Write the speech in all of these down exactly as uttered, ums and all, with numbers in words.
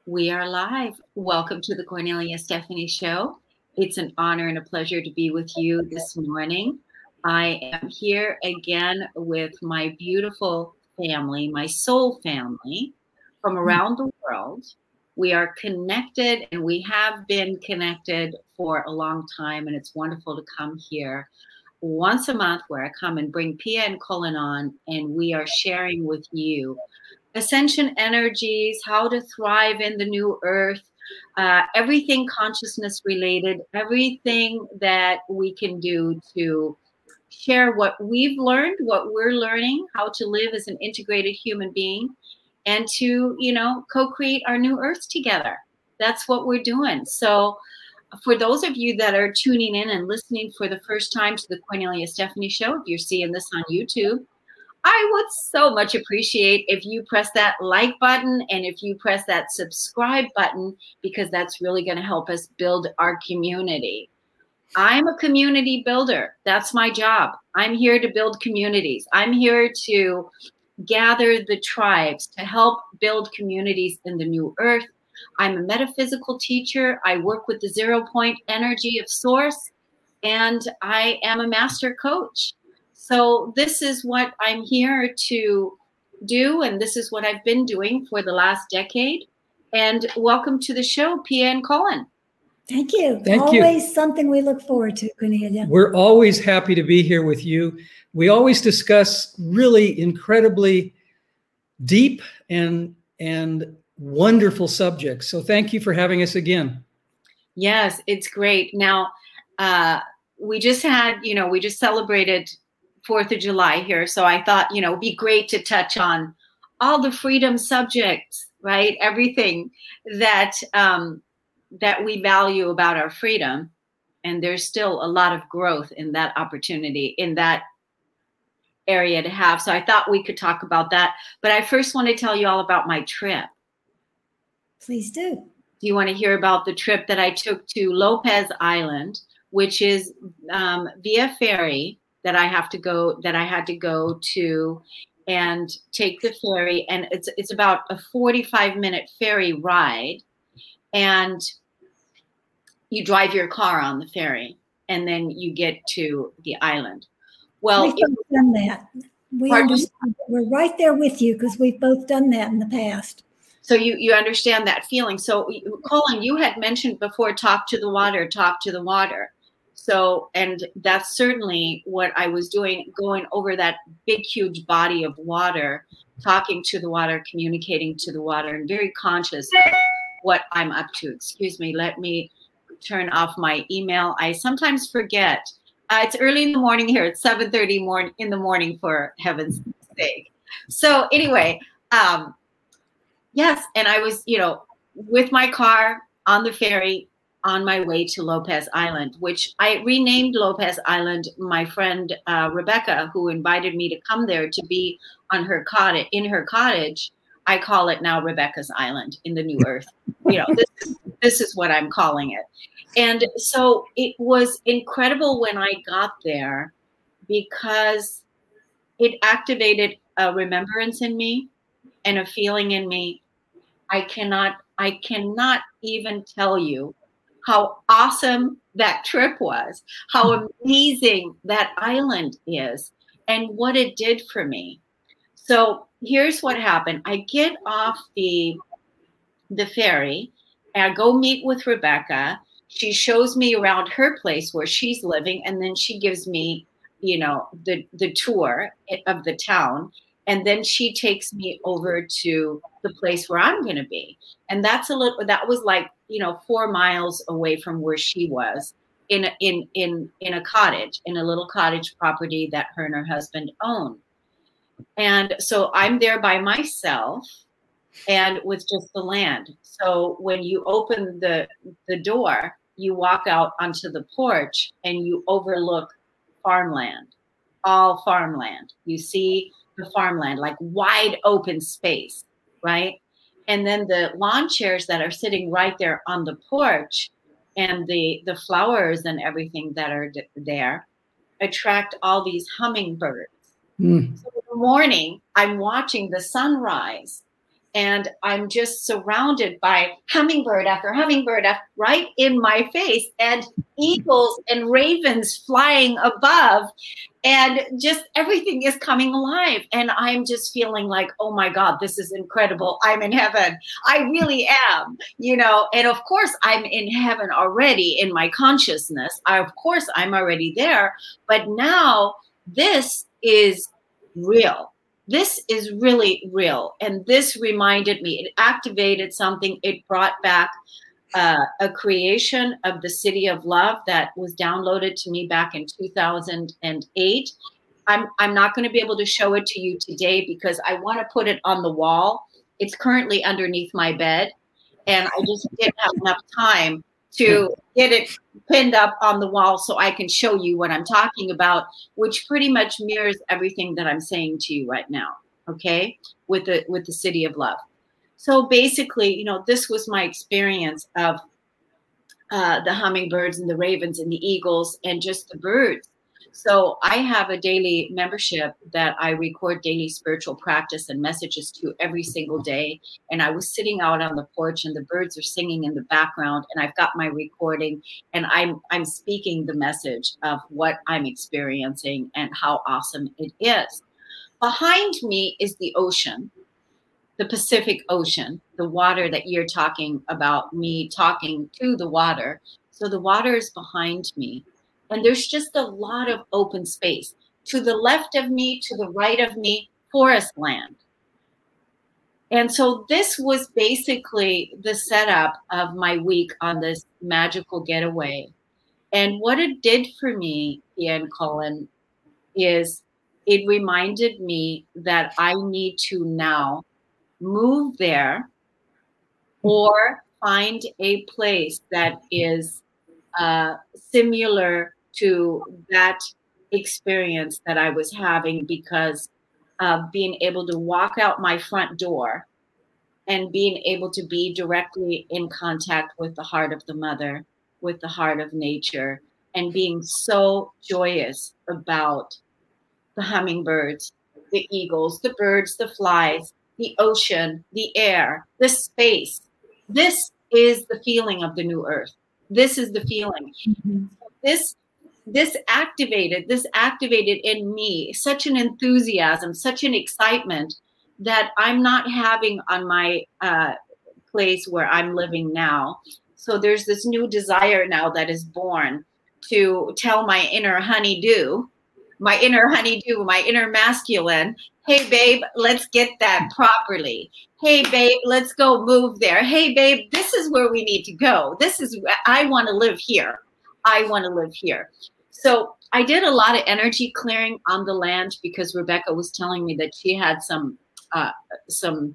We are live. Welcome to the Cornelia Stephanie Show. It's an honor and a pleasure to be with you this morning. I am here again with my beautiful family, my soul family from around the world. We are connected and we have been connected for a long time, and it's wonderful to come here once a month where I come and bring Pia and Colin on, and we are sharing with you ascension energies, how to thrive in the new earth, uh, everything consciousness related, everything that we can do to share what we've learned, what we're learning, how to live as an integrated human being, and to, you know, co-create our new earth together. That's what we're doing. So for those of you that are tuning in and listening for the first time to the Cornelia Stephanie Show, if you're seeing this on YouTube, I would so much appreciate if you press that like button and if you press that subscribe button, because that's really going to help us build our community. I'm a community builder. That's my job. I'm here to build communities. I'm here to gather the tribes to help build communities in the new earth. I'm a metaphysical teacher. I work with the zero point energy of source, and I am a master coach. So this is what I'm here to do, and this is what I've been doing for the last decade. And welcome to the show, Pia and Colin. Thank you. Thank always you. Something we look forward to, Cornelia. We're always happy to be here with you. We always discuss really incredibly deep and and wonderful subjects. So thank you for having us again. Yes, it's great. Now, uh, we just had, you know, we just celebrated fourth of July here. So I thought, you know, it'd be great to touch on all the freedom subjects, right? Everything that um, that we value about our freedom. And there's still a lot of growth in that opportunity, in that area to have. So I thought we could talk about that. But I first want to tell you all about my trip. Please do. Do you want to hear about the trip that I took to Lopez Island, which is um, via ferry that I have to go, that I had to go to and take the ferry. And it's it's about a forty-five minute ferry ride. And you drive your car on the ferry and then you get to the island. Well, we've both it, done that. We understand. We're right there with you because we've both done that in the past. So you, you understand that feeling. So Colin, you had mentioned before, talk to the water, talk to the water. So, and that's certainly what I was doing, going over that big, huge body of water, talking to the water, communicating to the water, and very conscious of what I'm up to. Excuse me, let me turn off my email. I sometimes forget. Uh, it's early in the morning here. It's seven thirty morning in the morning, for heaven's sake. So anyway, um, yes, and I was, you know, with my car on the ferry, on my way to Lopez Island, which I renamed Lopez Island. My friend uh, Rebecca, who invited me to come there to be on her cottage, in her cottage, I call it now Rebecca's Island in the New Earth. You know, this is, this is what I'm calling it. And so it was incredible when I got there because it activated a remembrance in me and a feeling in me. I cannot, I cannot even tell you how awesome that trip was, how amazing that island is, and what it did for me. So here's what happened. I get off the, the ferry, and I go meet with Rebecca. She shows me around her place where she's living, and then she gives me, you know, the, the tour of the town. And then she takes me over to the place where I'm going to be. And that's a little, that was like, you know, four miles away from where she was, in a, in, in, in a cottage, in a little cottage property that her and her husband own. And so I'm there by myself and with just the land. So when you open the, the door, you walk out onto the porch and you overlook farmland, all farmland. You see the farmland, like wide open space, right? And then the lawn chairs that are sitting right there on the porch, and the, the flowers and everything that are d- there attract all these hummingbirds. Mm. So in the morning, I'm watching the sunrise, And I'm just surrounded by hummingbird after hummingbird after, right in my face, and eagles and ravens flying above, and just everything is coming alive. And I'm just feeling like, oh my God, this is incredible. I'm in heaven. I really am, you know, and of course I'm in heaven already in my consciousness. I, of course I'm already there, but now this is real. This is really real. And this reminded me, it activated something. It brought back uh, a creation of the City of Love that was downloaded to me back in two thousand eight. I'm, I'm not going to be able to show it to you today because I want to put it on the wall. It's currently underneath my bed, and I just didn't have enough time to get it pinned up on the wall so I can show you what I'm talking about, which pretty much mirrors everything that I'm saying to you right now, okay, with the with the City of Love. So basically, you know, this was my experience of uh, the hummingbirds and the ravens and the eagles and just the birds. So I have a daily membership that I record daily spiritual practice and messages to every single day. And I was sitting out on the porch and the birds are singing in the background, and I've got my recording, and I'm I'm speaking the message of what I'm experiencing and how awesome it is. Behind me is the ocean, the Pacific Ocean, the water that you're talking about, me talking to the water. So the water is behind me. And there's just a lot of open space. To the left of me, to the right of me, forest land. And so this was basically the setup of my week on this magical getaway. And what it did for me, Ian Cullen, is it reminded me that I need to now move there or find a place that is uh, similar to that experience that I was having, because of being able to walk out my front door and being able to be directly in contact with the heart of the mother, with the heart of nature, and being so joyous about the hummingbirds, the eagles, the birds, the flies, the ocean, the air, the space. This is the feeling of the new earth. This is the feeling. Mm-hmm. This This activated, this activated in me such an enthusiasm, such an excitement that I'm not having on my uh, place where I'm living now. So there's this new desire now that is born to tell my inner honeydew, my inner honeydew, my inner masculine, hey, babe, let's get that properly. Hey, babe, let's go move there. Hey, babe, this is where we need to go. This is, I want to live here. I want to live here. So I did a lot of energy clearing on the land because Rebecca was telling me that she had some uh, some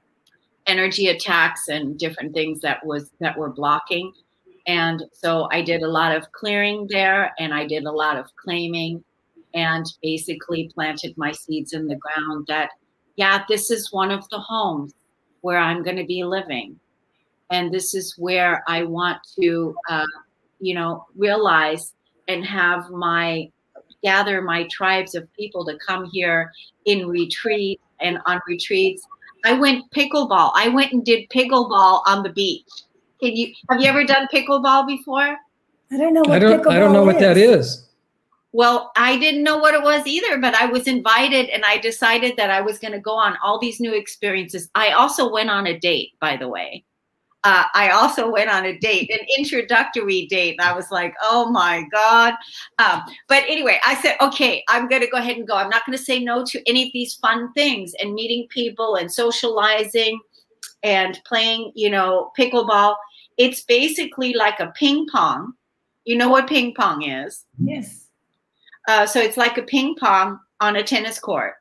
energy attacks and different things that was that were blocking. And so I did a lot of clearing there, and I did a lot of claiming, and basically planted my seeds in the ground that, yeah, this is one of the homes where I'm going to be living. And this is where I want to, uh, you know, realize and have my, gather my tribes of people to come here in retreat and on retreats. I went pickleball. I went and did pickleball on the beach. Can you, have you ever done pickleball before? I don't know what I don't, pickleball I don't know what is. that is. Well, I didn't know what it was either, but I was invited and I decided that I was going to go on all these new experiences. I also went on a date, by the way. Uh, I also went on a date, an introductory date. And I was like, oh my God. Um, but anyway, I said, okay, I'm going to go ahead and go. I'm not going to say no to any of these fun things, and meeting people and socializing and playing, you know, pickleball. It's basically like a ping pong. You know what ping pong is? Yes. Uh, so it's like a ping pong on a tennis court.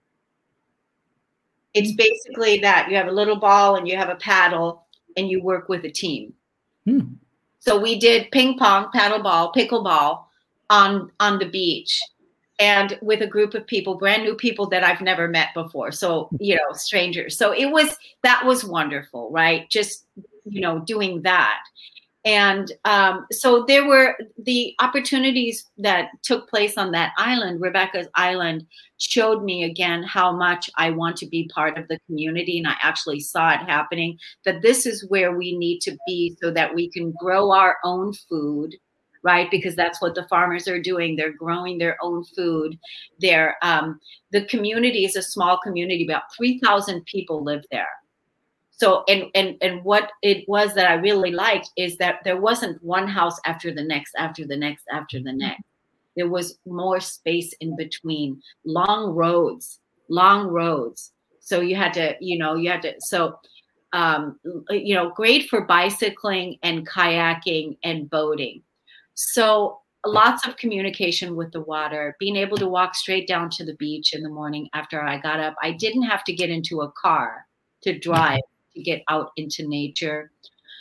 It's basically that. You have a little ball and you have a paddle, and you work with a team. Hmm. So we did ping pong, paddle ball, pickleball on, on the beach, and with a group of people, brand new people that I've never met before. So, you know, strangers. So it was, that was wonderful, right? Just, you know, doing that. And um, so there were the opportunities that took place on that island. Rebecca's Island showed me again how much I want to be part of the community. And I actually saw it happening, that this is where we need to be so that we can grow our own food, right? Because that's what the farmers are doing. They're growing their own food. They're, um, the community is a small community, about three thousand people live there. So, and, and, and what it was that I really liked is that there wasn't one house after the next, after the next, after the next. There was more space in between, long roads, long roads. So you had to, you know, you had to, so, um, you know, great for bicycling and kayaking and boating. So lots of communication with the water, being able to walk straight down to the beach in the morning after I got up. I didn't have to get into a car to drive to get out into nature.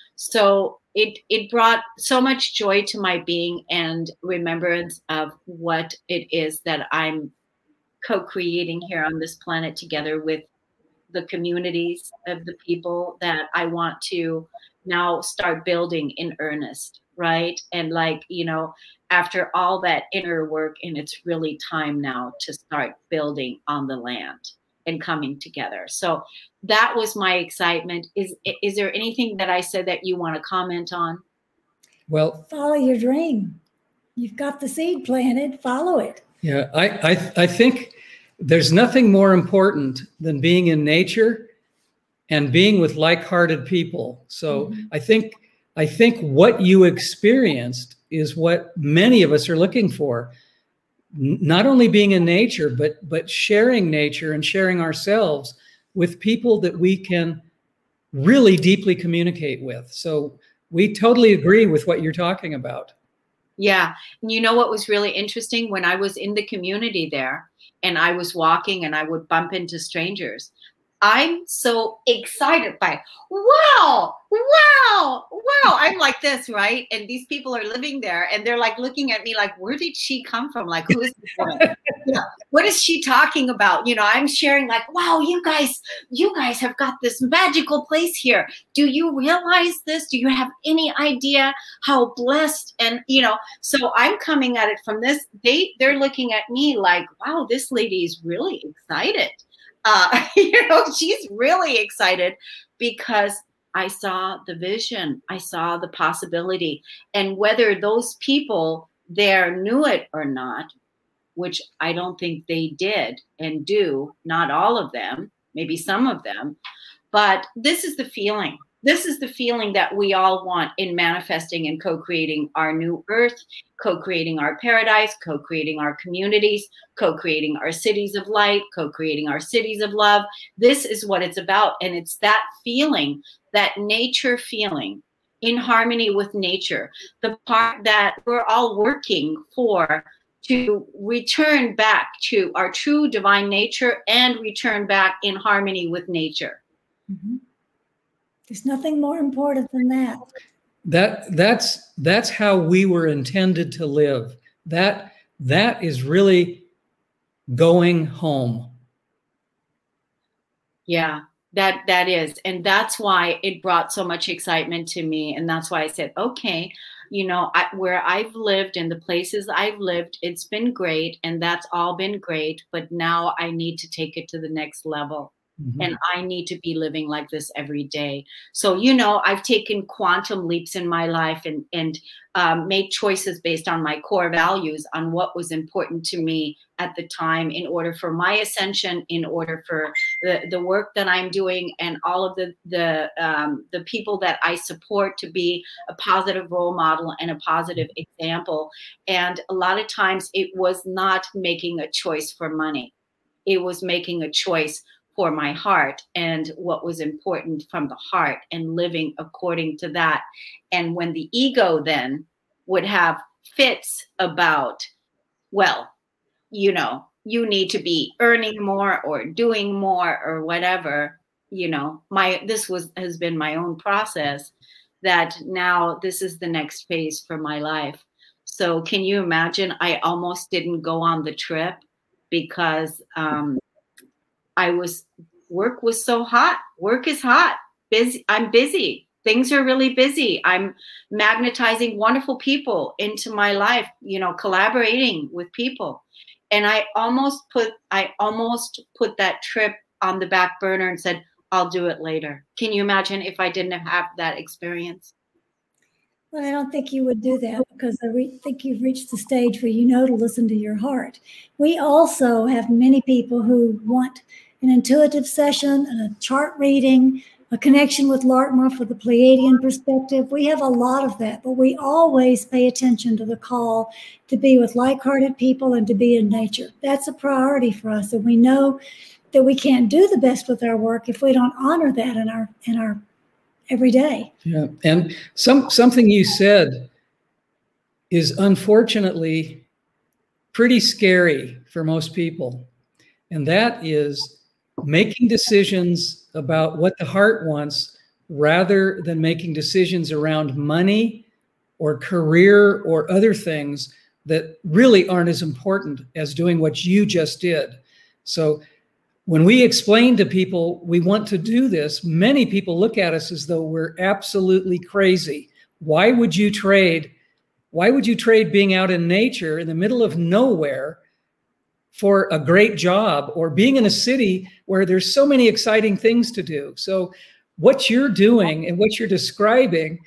So it it brought so much joy to my being and remembrance of what it is that I'm co-creating here on this planet together with the communities of the people that I want to now start building in earnest, right? And like, you know, after all that inner work, and it's really time now to start building on the land and coming together. So that was my excitement. Is is there anything that I said that you want to comment on? Well, follow your dream. You've got the seed planted, follow it. Yeah, I, I, I think there's nothing more important than being in nature and being with like-hearted people. So mm-hmm. I think I think what you experienced is what many of us are looking for. Not only being in nature, but but sharing nature and sharing ourselves with people that we can really deeply communicate with. So we totally agree with what you're talking about. Yeah. And you know what was really interesting? When I was in the community there and I was walking and I would bump into strangers, I'm so excited by, wow, wow, wow. I'm like this, right? And these people are living there and they're like looking at me like, where did she come from? Like, who is this woman? You know, what is she talking about? You know, I'm sharing like, wow, you guys, you guys have got this magical place here. Do you realize this? Do you have any idea how blessed? And, you know, so I'm coming at it from this, they, they're looking at me like, wow, this lady is really excited. Uh, you know, she's really excited because I saw the vision. I saw the possibility. And whether those people there knew it or not, which I don't think they did and do, not all of them, maybe some of them, but this is the feeling. This is the feeling that we all want in manifesting and co-creating our new earth, co-creating our paradise, co-creating our communities, co-creating our cities of light, co-creating our cities of love. This is what it's about. And it's that feeling, that nature feeling, in harmony with nature, the part that we're all working for, to return back to our true divine nature and return back in harmony with nature. Mm-hmm. There's nothing more important than that. That that's that's how we were intended to live. That that is really going home. Yeah, that that is. And that's why it brought so much excitement to me. And that's why I said, okay, you know, I, where I've lived and the places I've lived, it's been great. And that's all been great. But now I need to take it to the next level. Mm-hmm. And I need to be living like this every day. So, you know, I've taken quantum leaps in my life and, and um, made choices based on my core values, on what was important to me at the time in order for my ascension, in order for the, the work that I'm doing and all of the, the, um, the people that I support to be a positive role model and a positive example. And a lot of times it was not making a choice for money. It was making a choice for my heart and what was important from the heart and living according to that. And when the ego then would have fits about, well, you know, you need to be earning more or doing more or whatever, you know, my, this was, has been my own process that now this is the next phase for my life. So can you imagine? I almost didn't go on the trip because, um, I was, work was so hot. Work is hot. Busy. I'm busy. things are really busy. I'm magnetizing wonderful people into my life, you know, collaborating with people. And I almost put, I almost put that trip on the back burner and said, I'll do it later. Can you imagine if I didn't have that experience? Well, I don't think you would do that because I re- think you've reached the stage where you know to listen to your heart. We also have many people who want an intuitive session, a chart reading, a connection with Larkma for the Pleiadian perspective. We have a lot of that, but we always pay attention to the call to be with like-hearted people and to be in nature. That's a priority for us, and we know that we can't do the best with our work if we don't honor that in our in our every day. Yeah, and some something you said is unfortunately pretty scary for most people, and that is making decisions about what the heart wants rather than making decisions around money or career or other things that really aren't as important as doing what you just did. So when we explain to people we want to do this, many people look at us as though we're absolutely crazy. Why would you trade? Why would you trade being out in nature in the middle of nowhere for a great job or being in a city where there's so many exciting things to do? So what you're doing and what you're describing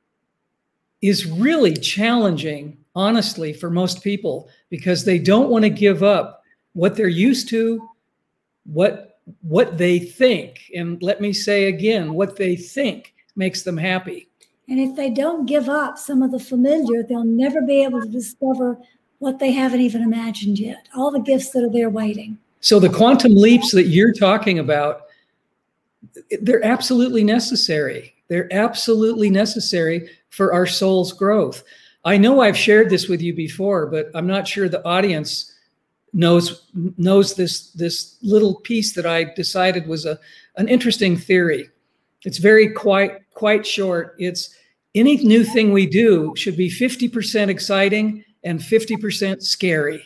is really challenging, honestly, for most people, because they don't want to give up what they're used to, what what they think. And let me say again, what they think makes them happy. And if they don't give up some of the familiar, they'll never be able to discover what they haven't even imagined yet, all the gifts that are there waiting. So the quantum leaps that you're talking about, they're absolutely necessary. They're absolutely necessary for our soul's growth. I know I've shared this with you before, but I'm not sure the audience knows knows this, this little piece that I decided was a, an interesting theory. It's very quite, quite short. It's any new thing we do should be fifty percent exciting and fifty percent scary.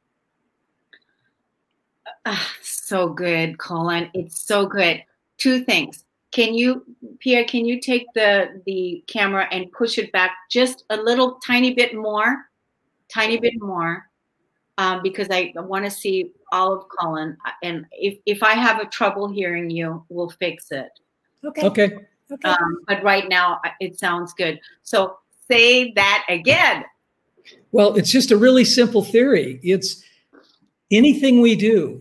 Uh, so good, Colin. It's so good. Two things. Can you, Pierre, can you take the, the camera and push it back just a little tiny bit more? Tiny bit more. Um, because I want to see all of Colin. And if, if I have a trouble hearing you, we'll fix it. Okay. Okay. Okay. Um, but right now, it sounds good. So say that again. Well, it's just a really simple theory. It's anything we do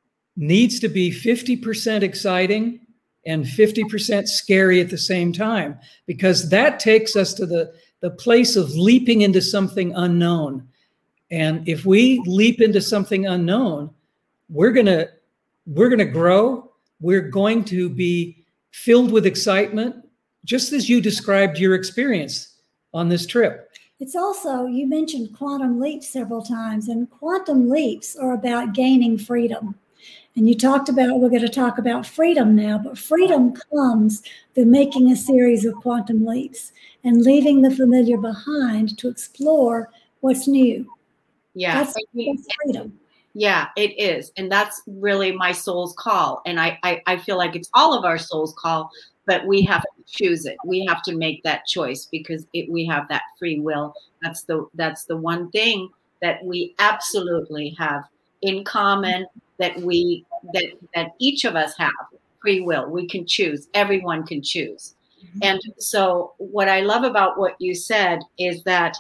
needs to be fifty percent exciting and fifty percent scary at the same time, because that takes us to the, the place of leaping into something unknown. And if we leap into something unknown, we're gonna we're gonna grow. We're going to be filled with excitement, just as you described your experience on this trip. It's also, you mentioned quantum leaps several times, and quantum leaps are about gaining freedom. And you talked about, we're going to talk about freedom now, but freedom comes through making a series of quantum leaps and leaving the familiar behind to explore what's new. Yeah. That's, that's freedom. Yeah, it is. And that's really my soul's call. And I, I, I feel like it's all of our soul's call, but we have to choose it. We have to make that choice because it, we have that free will. That's the, that's the one thing that we absolutely have in common, that we, that, that each of us have free will. We can choose. Everyone can choose. Mm-hmm. And so what I love about what you said is that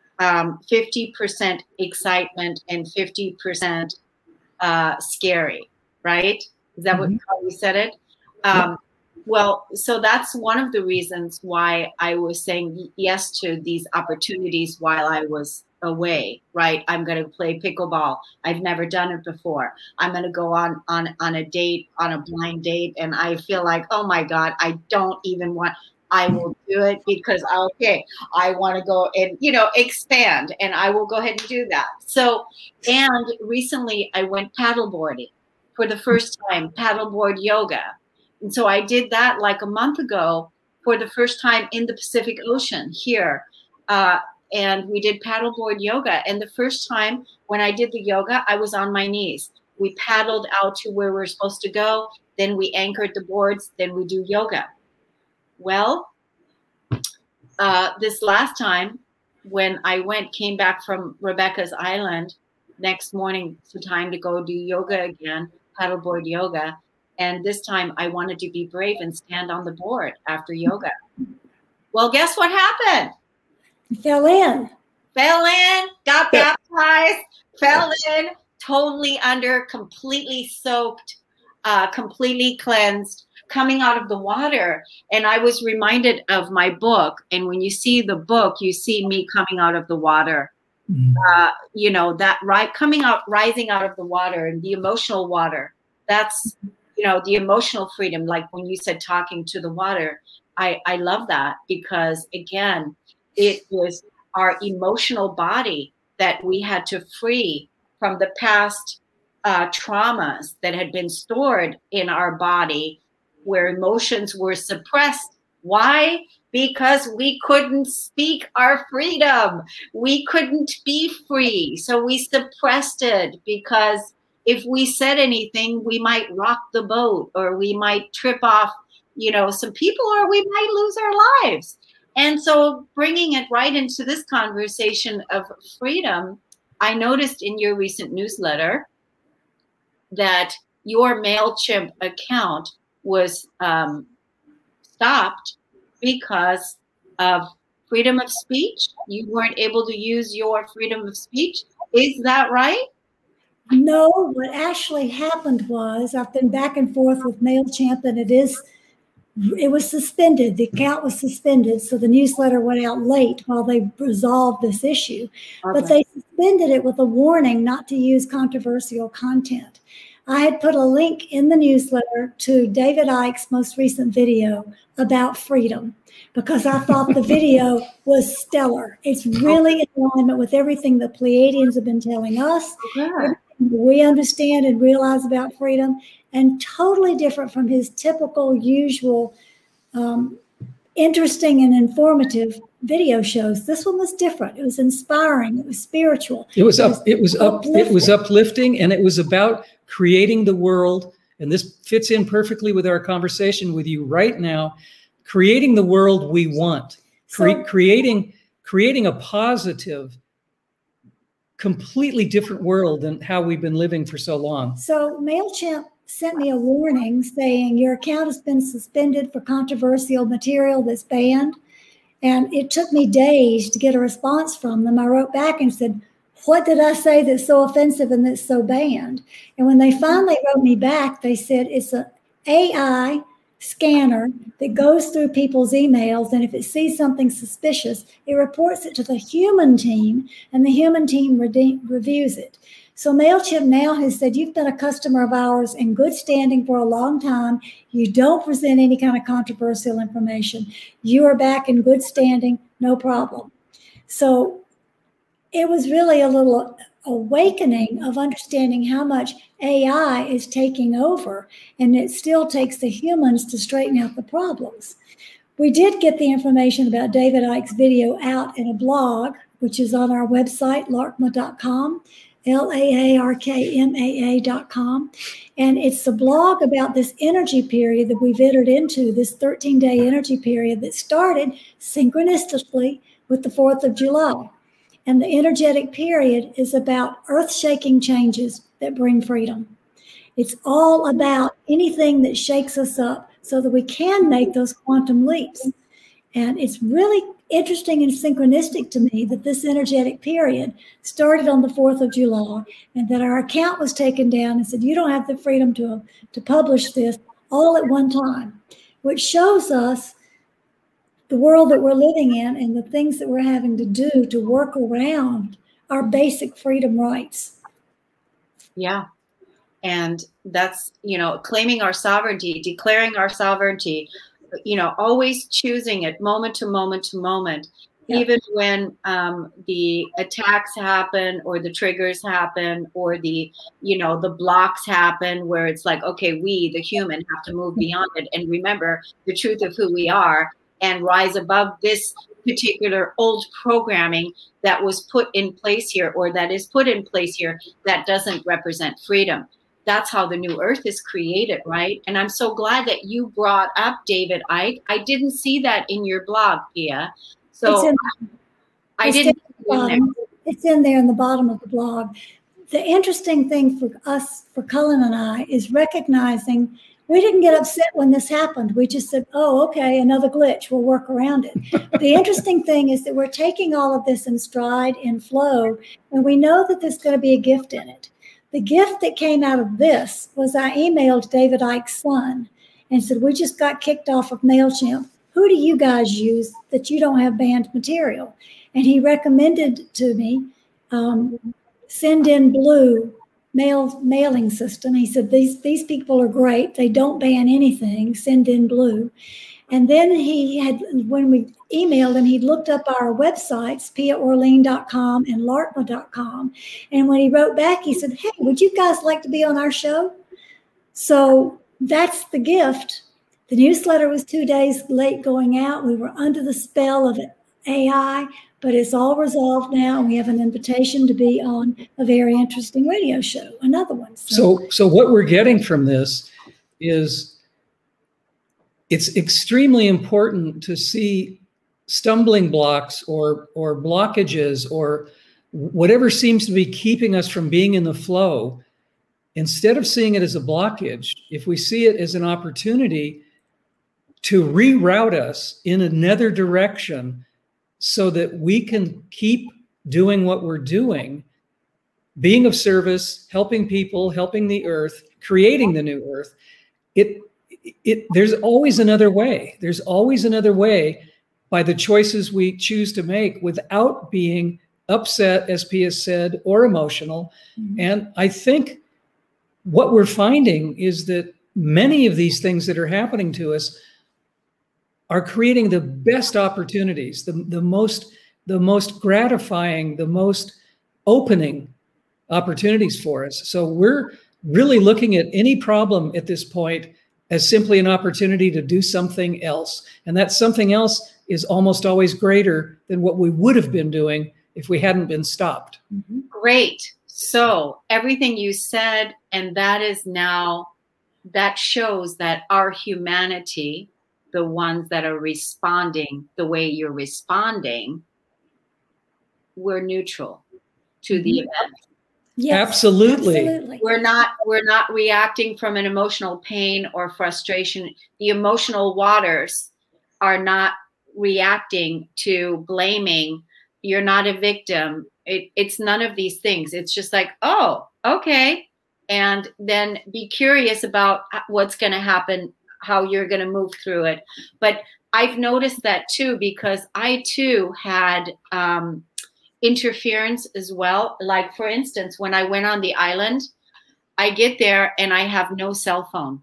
um, fifty percent excitement and fifty percent uh, scary, right? Is that mm-hmm. what, how you said it? Um, yep. Well, so that's one of the reasons why I was saying yes to these opportunities while I was away, right? I'm going to play pickleball. I've never done it before. I'm going to go on, on, on a date, on a blind date. And I feel like, oh my God, I don't even want, I will do it because, okay, I want to go and, you know, expand, and I will go ahead and do that. So, and recently I went paddleboarding for the first time, paddleboard yoga. And so I did that like a month ago for the first time in the Pacific Ocean here. Uh, and we did paddleboard yoga. And the first time when I did the yoga, I was on my knees. We paddled out to where we we're supposed to go. Then we anchored the boards. Then we do yoga. Well, uh, this last time when I went, came back from Rebecca's Island, next morning, it's time to go do yoga again, paddleboard yoga. And this time I wanted to be brave and stand on the board after yoga. Well, guess what happened? You fell in. Fell in, got baptized, fell in, totally under, completely soaked, uh, completely cleansed, coming out of the water. And I was reminded of my book. And when you see the book, you see me coming out of the water. Mm-hmm. Uh, you know, that right, coming out, rising out of the water, and the emotional water. That's, you know, the emotional freedom. Like when you said talking to the water, I, I love that, because again, it was our emotional body that we had to free from the past uh, traumas that had been stored in our body, where emotions were suppressed. Why? Because we couldn't speak our freedom. We couldn't be free. So we suppressed it, because if we said anything, we might rock the boat, or we might trip off, you know, some people, or we might lose our lives. And so bringing it right into this conversation of freedom, I noticed in your recent newsletter that your MailChimp account was um, stopped because of freedom of speech. You weren't able to use your freedom of speech. Is that right? No, what actually happened was I've been back and forth with MailChimp, and it is It was suspended. The account was suspended, so the newsletter went out late while they resolved this issue. Okay. But they suspended it with a warning not to use controversial content. I had put a link in the newsletter to David Icke's most recent video about freedom, because I thought the video was stellar. It's really in alignment with everything the Pleiadians have been telling us, okay. everything we understand and realize about freedom, and totally different from his typical, usual, um, interesting and informative video shows. This one was different. It was inspiring. It was spiritual. It was up. It was up. It was uplifting, and it was about creating the world. And this fits in perfectly with our conversation with you right now. Creating the world we want. Cre- so, creating creating a positive, completely different world than how we've been living for so long. So MailChimp sent me a warning saying your account has been suspended for controversial material that's banned. And it took me days to get a response from them. I wrote back and said, what did I say that's so offensive and that's so banned? And when they finally wrote me back, they said it's an A I scanner that goes through people's emails, and if it sees something suspicious, it reports it to the human team, and the human team re- reviews it. So MailChimp now has said, you've been a customer of ours in good standing for a long time. You don't present any kind of controversial information. You are back in good standing, no problem. So it was really a little awakening of understanding how much A I is taking over, and it still takes the humans to straighten out the problems. We did get the information about David Icke's video out in a blog, which is on our website, larkma dot com. L A A R K M A A dot com. And it's a blog about this energy period that we've entered into, this thirteen-day energy period that started synchronistically with the fourth of July. And the energetic period is about earth-shaking changes that bring freedom. It's all about anything that shakes us up so that we can make those quantum leaps. And it's really interesting and synchronistic to me that this energetic period started on the fourth of July, and that our account was taken down and said, you don't have the freedom to, to publish this all at one time, which shows us the world that we're living in and the things that we're having to do to work around our basic freedom rights. Yeah. And that's, you know, claiming our sovereignty, declaring our sovereignty, you know, always choosing it moment to moment to moment, yeah. Even when um, the attacks happen or the triggers happen or the, you know, the blocks happen where it's like, okay, we, the human, have to move beyond it and remember the truth of who we are and rise above this particular old programming that was put in place here or that is put in place here that doesn't represent freedom. That's how the new earth is created, right? And I'm so glad that you brought up David Icke. I didn't see that in your blog, Pia. So it's in, I it's didn't. in the it's in there in the bottom of the blog. The interesting thing for us, for Cullen and I, is recognizing we didn't get upset when this happened. We just said, oh, okay, another glitch. We'll work around it. The interesting thing is that we're taking all of this in stride, in flow, and we know that there's going to be a gift in it. The gift that came out of this was I emailed David Icke's son and said, we just got kicked off of MailChimp. Who do you guys use that you don't have banned material? And he recommended to me um, Sendinblue mail mailing system. He said, these, these people are great. They don't ban anything, Sendinblue. And then he had, when we emailed him, he looked up our websites, pia orlean dot com and lartma dot com. And when he wrote back, he said, hey, would you guys like to be on our show? So that's the gift. The newsletter was two days late going out. We were under the spell of A I, but it's all resolved now. And we have an invitation to be on a very interesting radio show, another one. So, so, so what we're getting from this is it's extremely important to see stumbling blocks or, or blockages or whatever seems to be keeping us from being in the flow. Instead of seeing it as a blockage, if we see it as an opportunity to reroute us in another direction so that we can keep doing what we're doing, being of service, helping people, helping the earth, creating the new earth, it, it, there's always another way. There's always another way by the choices we choose to make without being upset, as Pia said, or emotional. Mm-hmm. And I think what we're finding is that many of these things that are happening to us are creating the best opportunities, the, the most the most gratifying, the most opening opportunities for us. So we're really looking at any problem at this point as simply an opportunity to do something else. And that something else is almost always greater than what we would have been doing if we hadn't been stopped. Mm-hmm. Great. So everything you said, and that is now, that shows that our humanity, the ones that are responding the way you're responding, we're neutral to the event. Yes, absolutely. absolutely. We're not we're not reacting from an emotional pain or frustration. The emotional waters are not reacting to blaming. You're not a victim. It, it's none of these things. It's just like, oh, okay. And then be curious about what's going to happen, how you're going to move through it. But I've noticed that too, because I too had um, interference as well. Like, for instance, when I went on the island, I get there and I have no cell phone.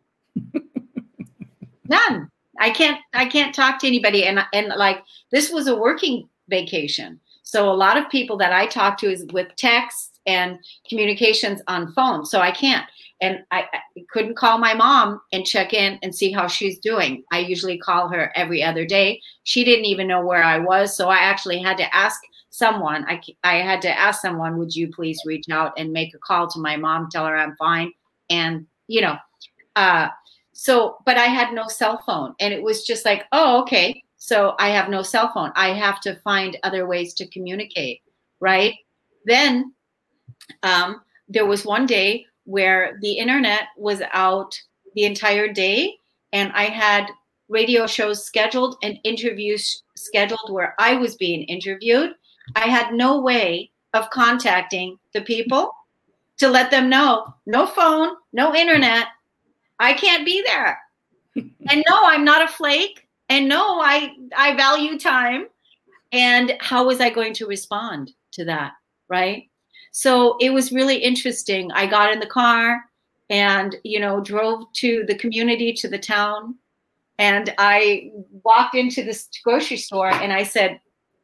None. I can't, I can't talk to anybody. And, and like, this was a working vacation. So a lot of people that I talk to is with text and communications on phone. So I can't. And I, I couldn't call my mom and check in and see how she's doing. I usually call her every other day. She didn't even know where I was. So I actually had to ask someone, I, I had to ask someone, would you please reach out and make a call to my mom, tell her I'm fine. And, you know, uh, so, but I had no cell phone. And it was just like, oh, okay. So I have no cell phone. I have to find other ways to communicate, right? Then um, there was one day where the internet was out the entire day, and I had radio shows scheduled and interviews scheduled where I was being interviewed. I had no way of contacting the people to let them know, no phone, no internet, I can't be there. And no, I'm not a flake. And no, I, I value time. And how was I going to respond to that, right? So it was really interesting. I got in the car and, you know, drove to the community, to the town. And I walked into this grocery store and I said,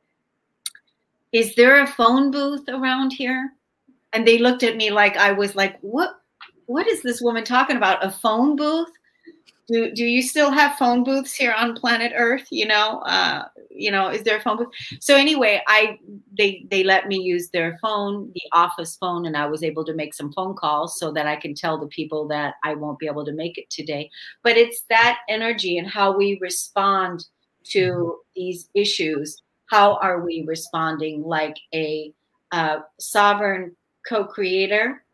is there a phone booth around here? And they looked at me like I was like, what, what is this woman talking about? A phone booth? Do, do you still have phone booths here on planet Earth? You know, uh, you know, is there a phone booth? So anyway, I they they let me use their phone, the office phone, and I was able to make some phone calls so that I can tell the people that I won't be able to make it today. But it's that energy and how we respond to these issues how are we responding like a uh, sovereign co-creator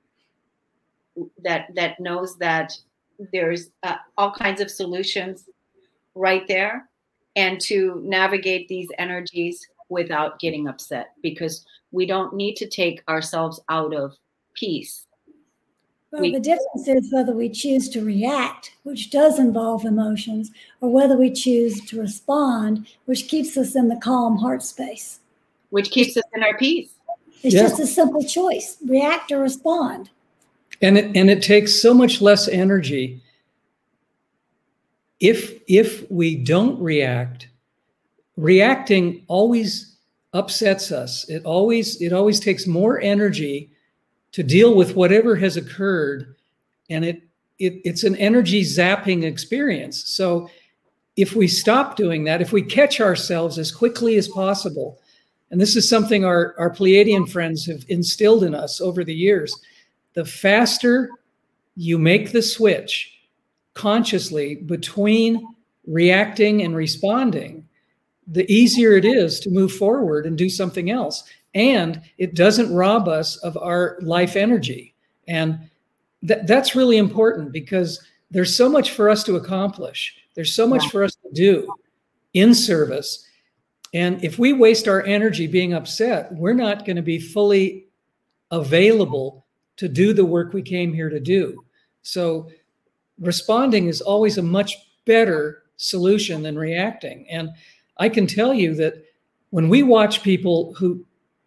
that that knows that there's uh, all kinds of solutions right there, and to navigate these energies without getting upset, because we don't need to take ourselves out of peace. Well, We- the difference is whether we choose to react, which does involve emotions, or whether we choose to respond, which keeps us in the calm heart space. which keeps us in our peace. It's Yeah. just a simple choice, react or respond. And it, and it takes so much less energy if if we don't react. Reacting always upsets us. It always it always takes more energy to deal with whatever has occurred, and it, it it's an energy zapping experience. So if we stop doing that, if we catch ourselves as quickly as possible, and this is something our, our Pleiadian friends have instilled in us over the years, the faster you make the switch consciously between reacting and responding, the easier it is to move forward and do something else. And it doesn't rob us of our life energy. And th- that's really important, because there's so much for us to accomplish. There's so much for us to do in service. And if we waste our energy being upset, we're not going to be fully available to do the work we came here to do. So responding is always a much better solution than reacting. And I can tell you that when we watch people who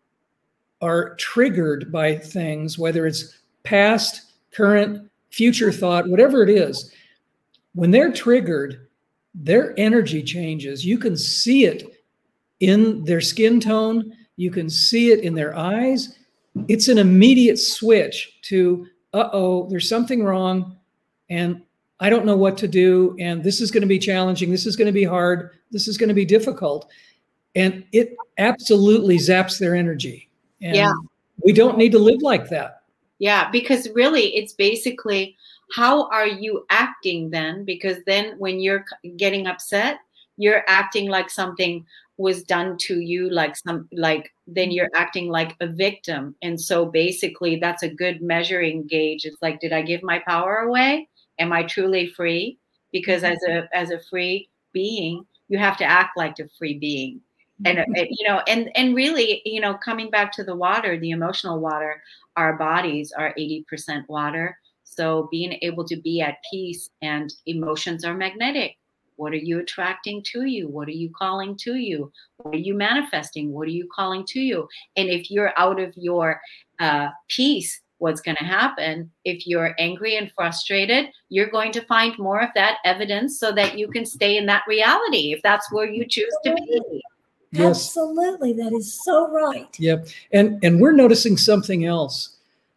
are triggered by things, whether it's past, current, future thought, whatever it is, when they're triggered, their energy changes. You can see it in their skin tone. You can see it in their eyes. It's an immediate switch to, uh-oh, there's something wrong, and I don't know what to do, and this is going to be challenging. This is going to be hard. This is going to be difficult. And it absolutely zaps their energy. And Yeah. we don't need to live like that. Yeah, because really it's basically, how are you acting then? Because then when you're getting upset, you're acting like something was done to you, like some, like, then you're acting like a victim. And so basically that's a good measuring gauge. It's like, did I give my power away? Am I truly free? Because as a, as a free being, you have to act like a free being. And, and you know, and, and really, you know, coming back to the water, the emotional water, our bodies are eighty percent water. So being able to be at peace, and emotions are magnetic. What are you attracting to you? What are you calling to you? What are you manifesting? What are you calling to you? And if you're out of your uh, peace, what's going to happen? If you're angry and frustrated, you're going to find more of that evidence so that you can stay in that reality, if that's where you choose to be. Yes. Absolutely. That is so right. Yep. And and we're noticing something else.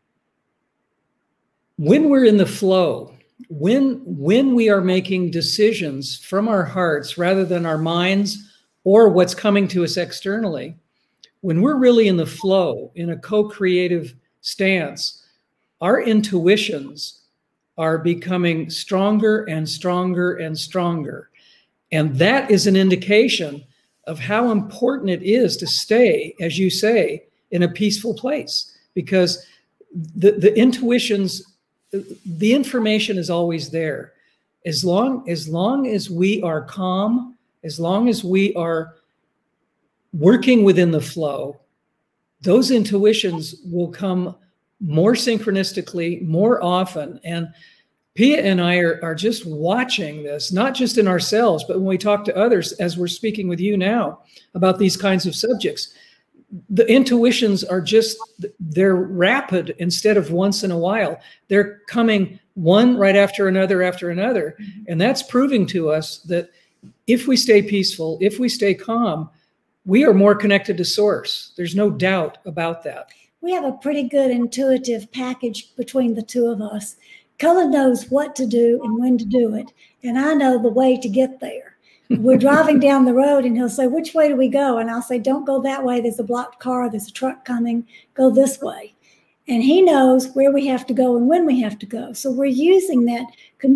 When we're in the flow, when when we are making decisions from our hearts rather than our minds or what's coming to us externally, when we're really in the flow, in a co-creative stance, our intuitions are becoming stronger and stronger and stronger. And that is an indication of how important it is to stay, as you say, in a peaceful place, because the, the intuitions, the information is always there. As long, as long as we are calm, as long as we are working within the flow, those intuitions will come more synchronistically, more often. And Pia and I are, are just watching this, not just in ourselves, but when we talk to others, as we're speaking with you now about these kinds of subjects, the intuitions are just, they're rapid instead of once in a while. They're coming one right after another after another. And that's proving to us that if we stay peaceful, if we stay calm, we are more connected to source. There's no doubt about that. We have a pretty good intuitive package between the two of us. Cullen knows what to do and when to do it, and I know the way to get there. We're driving down the road and he'll say, which way do we go? And I'll say, don't go that way. There's a blocked car. There's a truck coming. Go this way. And he knows where we have to go and when we have to go. So we're using that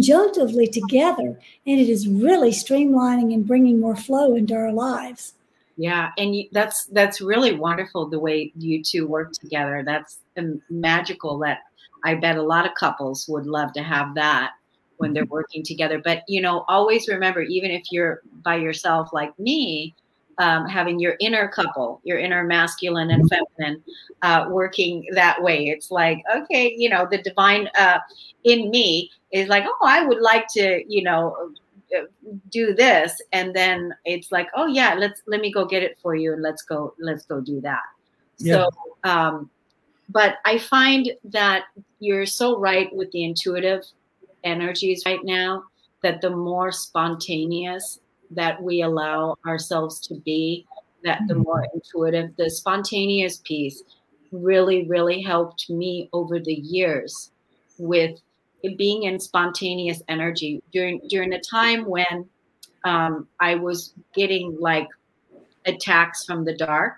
conjunctively together, and it is really streamlining and bringing more flow into our lives. Yeah, and you, that's that's really wonderful the way you two work together. That's um, magical. That I bet a lot of couples would love to have that when they're working together. But you know, always remember, even if you're by yourself like me, um, having your inner couple, your inner masculine and feminine, uh, working that way. It's like, okay, you know, the divine uh, in me is like, oh, I would like to, you know, do this, and then it's like, oh yeah, let's let me go get it for you, and let's go let's go do that. Yeah. So um but I find that you're so right with the intuitive energies right now, that the more spontaneous that we allow ourselves to be, that the more intuitive. The spontaneous piece really really helped me over the years with being in spontaneous energy during during a time when um, I was getting like attacks from the dark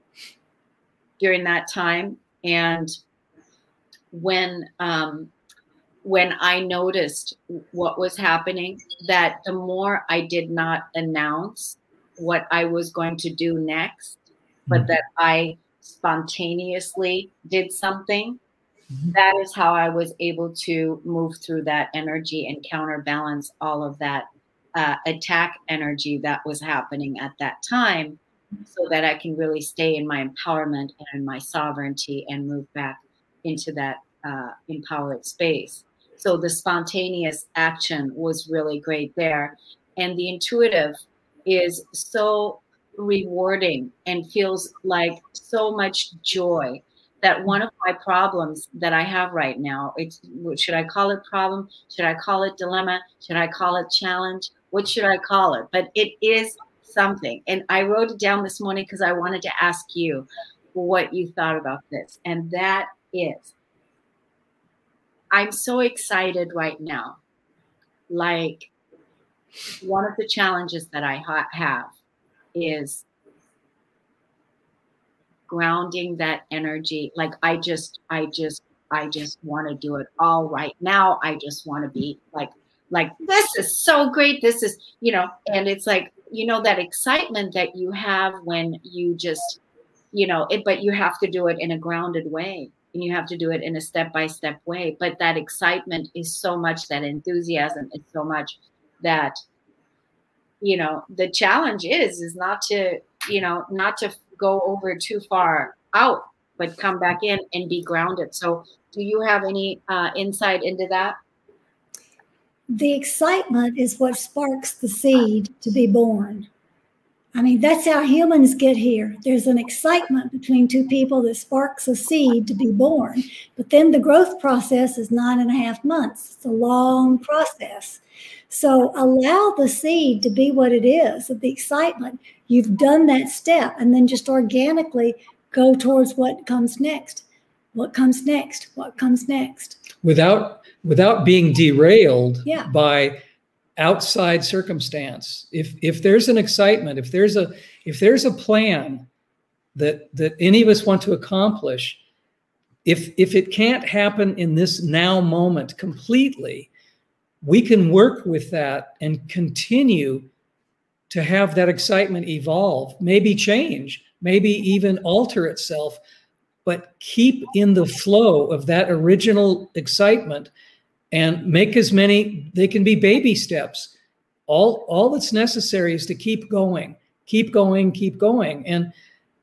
during that time. And when um, when I noticed what was happening, that the more I did not announce what I was going to do next, but that I spontaneously did something, that is how I was able to move through that energy and counterbalance all of that uh, attack energy that was happening at that time, so that I can really stay in my empowerment and in my sovereignty and move back into that uh, empowered space. So the spontaneous action was really great there. And the intuitive is so rewarding and feels like so much joy. That one of my problems that I have right now, it's, should I call it problem? Should I call it dilemma? Should I call it challenge? What should I call it? But it is something. And I wrote it down this morning because I wanted to ask you what you thought about this. And that is, I'm so excited right now. Like, one of the challenges that I ha- have is grounding that energy. Like I just, I just, I just want to do it all right now. I just want to be like, like, this is so great. This is, you know, and it's like, you know, that excitement that you have when you just, you know, it, but you have to do it in a grounded way, and you have to do it in a step-by-step way. But that excitement is so much, that enthusiasm is so much that, you know, the challenge is, is not to, you know, not to go over too far out, but come back in and be grounded. So do you have any uh, insight into that? The excitement is what sparks the seed to be born. I mean, that's how humans get here. There's an excitement between two people that sparks a seed to be born. But then the growth process is nine and a half months. It's a long process. So allow the seed to be what it is, of the excitement. You've done that step, and then just organically go towards what comes next. What comes next? What comes next? Without without being derailed yeah. by outside circumstance. If if there's an excitement, if there's a if there's a plan that that any of us want to accomplish, if if it can't happen in this now moment completely, we can work with that and continue to have that excitement evolve, maybe change, maybe even alter itself, but keep in the flow of that original excitement and make as many, they can be baby steps. All, all that's necessary is to keep going, keep going, keep going. And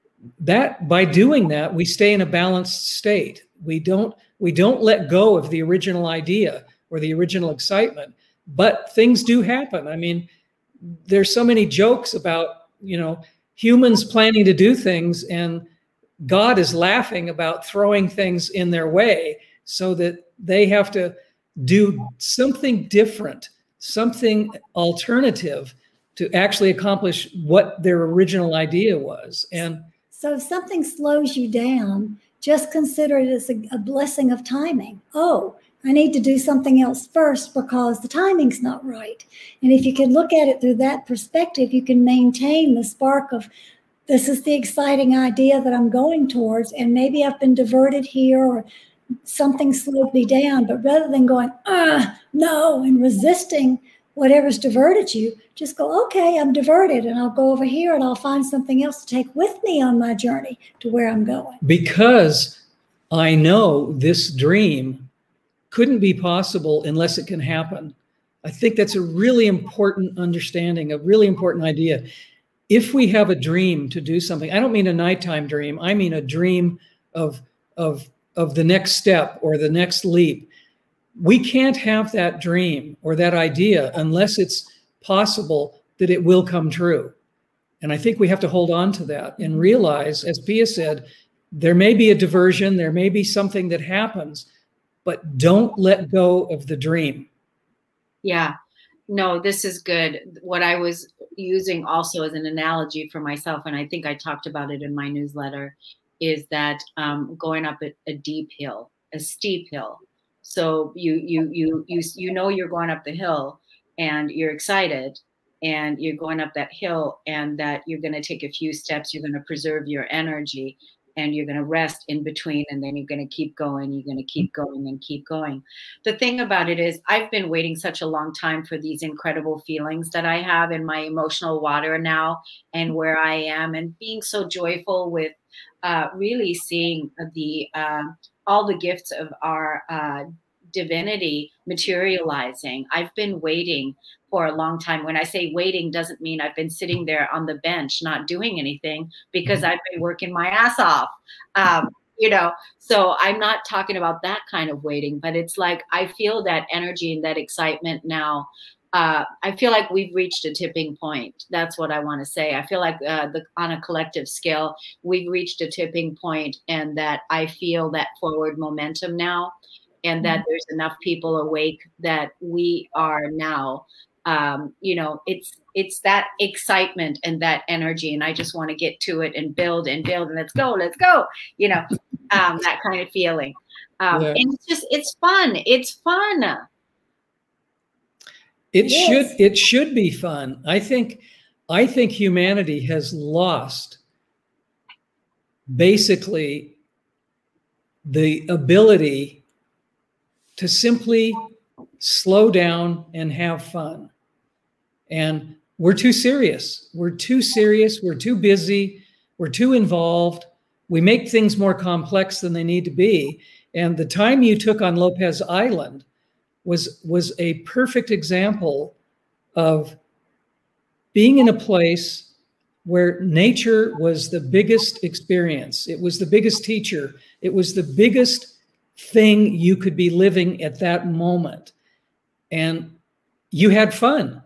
that, by doing that, we stay in a balanced state. We don't, we don't let go of the original idea or the original excitement, but things do happen. I mean, there's so many jokes about, you know, humans planning to do things, and God is laughing about throwing things in their way so that they have to do something different, something alternative to actually accomplish what their original idea was. And so if something slows you down, just consider it as a, a blessing of timing. Oh, I need to do something else first because the timing's not right. And if you can look at it through that perspective, you can maintain the spark of, this is the exciting idea that I'm going towards, and maybe I've been diverted here or something slowed me down. But rather than going, ah, no, and resisting whatever's diverted you, just go, okay, I'm diverted, and I'll go over here and I'll find something else to take with me on my journey to where I'm going. Because I know this dream couldn't be possible unless it can happen. I think that's a really important understanding, a really important idea. If we have a dream to do something, I don't mean a nighttime dream, I mean a dream of, of, of the next step or the next leap. We can't have that dream or that idea unless it's possible that it will come true. And I think we have to hold on to that and realize, as Pia said, there may be a diversion, there may be something that happens, but don't let go of the dream. Yeah, no, this is good. What I was using also as an analogy for myself, and I think I talked about it in my newsletter, is that um, going up a, a deep hill, a steep hill. So you you you you you know you're going up the hill, and you're excited, and you're going up that hill, and that you're going to take a few steps. You're going to preserve your energy, and you're going to rest in between, and then you're going to keep going. You're going to keep going and keep going. The thing about it is, I've been waiting such a long time for these incredible feelings that I have in my emotional water now, and where I am, and being so joyful with uh, really seeing the uh, all the gifts of our uh, divinity materializing. I've been waiting for a long time. When I say waiting, doesn't mean I've been sitting there on the bench not doing anything, because I've been working my ass off. Um, you know, so I'm not talking about that kind of waiting, but it's like I feel that energy and that excitement now. Uh, I feel like we've reached a tipping point. That's what I want to say. I feel like uh, the, on a collective scale, we've reached a tipping point, and that I feel that forward momentum now, and that there's enough people awake that we are now, um, you know, it's it's that excitement and that energy, and I just want to get to it and build and build and let's go, let's go, you know, um, that kind of feeling. Um, yeah. And it's just, it's fun. It's fun. It yes. should, it should be fun. I think, I think humanity has lost basically the ability to simply slow down and have fun. And we're too serious. We're too serious. We're too busy. We're too involved. We make things more complex than they need to be. And the time you took on Lopez Island was, was a perfect example of being in a place where nature was the biggest experience. It was the biggest teacher. It was the biggest thing you could be living at that moment. And you had fun.